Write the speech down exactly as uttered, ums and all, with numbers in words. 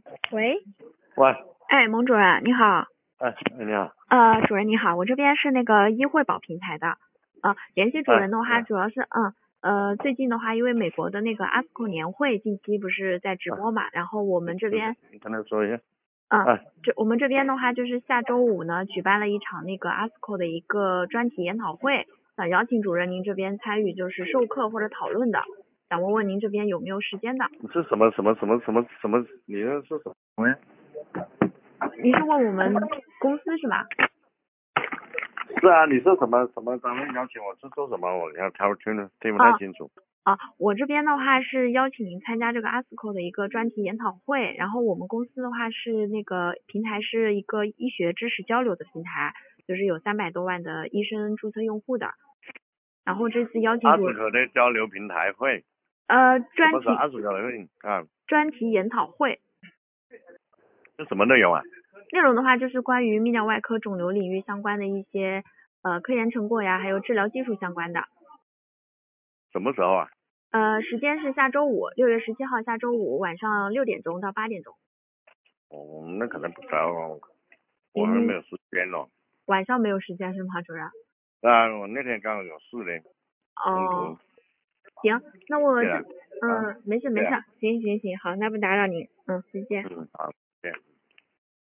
喂， 喂， 哎，蒙主任你好。 哎，你好。 呃，主任你好，我这边是那个医惠保平台的。呃，联系主哎人的话， 哎主要是嗯呃，最近的话，因为美国的那个 A S C O 年会近期不是在直哎， 播嘛，然后我们这边你跟他说一下。 嗯， 哎， 这我们这边的话，就是下周五呢，举办了一场那个 A S C O 的一个专题研讨会，想邀请主任您这边参与，就是授课或者讨论的，想问问您这边有没有时间的？ 你是什么什么什么什么什么？你是是什么呀？ 您是问我们公司是吧？ 是啊，你是什么什么单位邀请我是做什么？我要他听的听不太啊清楚。 啊，我这边的话是邀请您参加这个 A S C O 的一个专题研讨会，然后我们公司的话是那个平台是一个医学知识交流的平台，就是有三百多万的医生注册用户的。然后这次邀请主阿斯克的交流平台会， 呃什专题么是阿斯克的会啊？ 专题研讨会， 是什么内容啊？ 内容的话就是关于泌尿外科肿瘤领域相关的一些呃科研成果呀，还有治疗技术相关的。 什么时候啊？ 呃，时间是下周五，六月十七号下周五晚上六点钟到八点钟。 哦，那可能不着哦，我还没您有时间哦。 晚上没有时间是吗，主任？ 啊，我那天刚好有事呢，中哦， 途。 行，那我这对啊。啊， 嗯没事没事， 对啊。 行行行，好，那不打扰您，嗯，再见。 嗯，好，对。